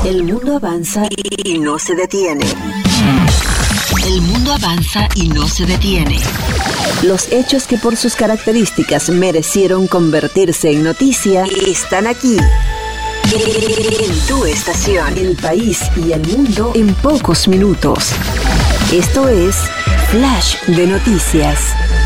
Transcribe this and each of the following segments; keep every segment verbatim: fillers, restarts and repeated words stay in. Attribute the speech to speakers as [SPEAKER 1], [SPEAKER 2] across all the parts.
[SPEAKER 1] El mundo avanza y no se detiene. El mundo avanza y no se detiene. Los hechos que por sus características merecieron convertirse en noticia están aquí. En tu estación, el país y el mundo en pocos minutos. Esto es Flash de Noticias.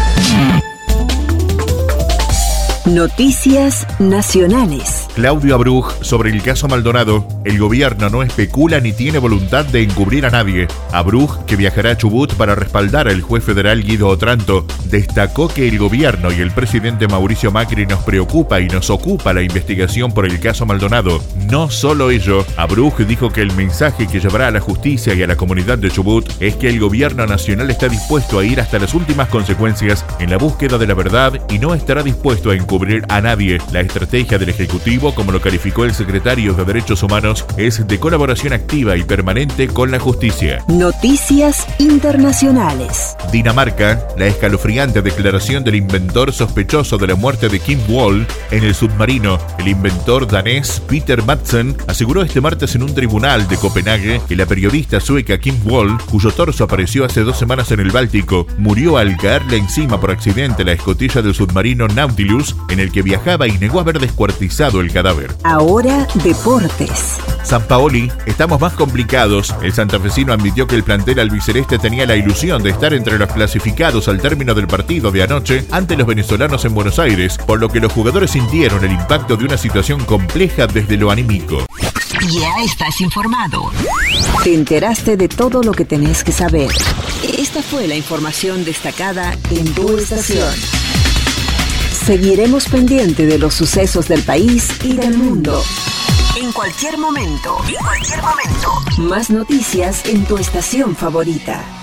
[SPEAKER 1] Noticias nacionales.
[SPEAKER 2] Claudio Abruj, sobre el caso Maldonado, el gobierno no especula ni tiene voluntad de encubrir a nadie. Abruj, que viajará a Chubut para respaldar al juez federal Guido Otranto, destacó que el gobierno y el presidente Mauricio Macri nos preocupa y nos ocupa la investigación por el caso Maldonado. No solo ello, Abruj dijo que el mensaje que llevará a la justicia y a la comunidad de Chubut es que el gobierno nacional está dispuesto a ir hasta las últimas consecuencias en la búsqueda de la verdad y no estará dispuesto a encubrir a nadie. La estrategia del Ejecutivo, como lo calificó el secretario de Derechos Humanos, es de colaboración activa y permanente con la justicia.
[SPEAKER 1] Noticias internacionales.
[SPEAKER 2] Dinamarca, la escalofriante declaración del inventor sospechoso de la muerte de Kim Wall en el submarino. El inventor danés Peter Madsen aseguró este martes en un tribunal de Copenhague que la periodista sueca Kim Wall, cuyo torso apareció hace dos semanas en el Báltico, murió al caerle encima por accidente la escotilla del submarino Nautilus en el que viajaba y negó haber descuartizado el cadáver.
[SPEAKER 1] Ahora, deportes.
[SPEAKER 2] Sampaoli, estamos más complicados. El santafesino admitió que el plantel albiceleste tenía la ilusión de estar entre los clasificados al término del partido de anoche ante los venezolanos en Buenos Aires, por lo que los jugadores sintieron el impacto de una situación compleja desde lo anímico.
[SPEAKER 1] Ya estás informado. Te enteraste de todo lo que tenés que saber. Esta fue la información destacada en tu estación. Seguiremos pendiente de los sucesos del país y del mundo. En cualquier momento, en cualquier momento. Más noticias en tu estación favorita.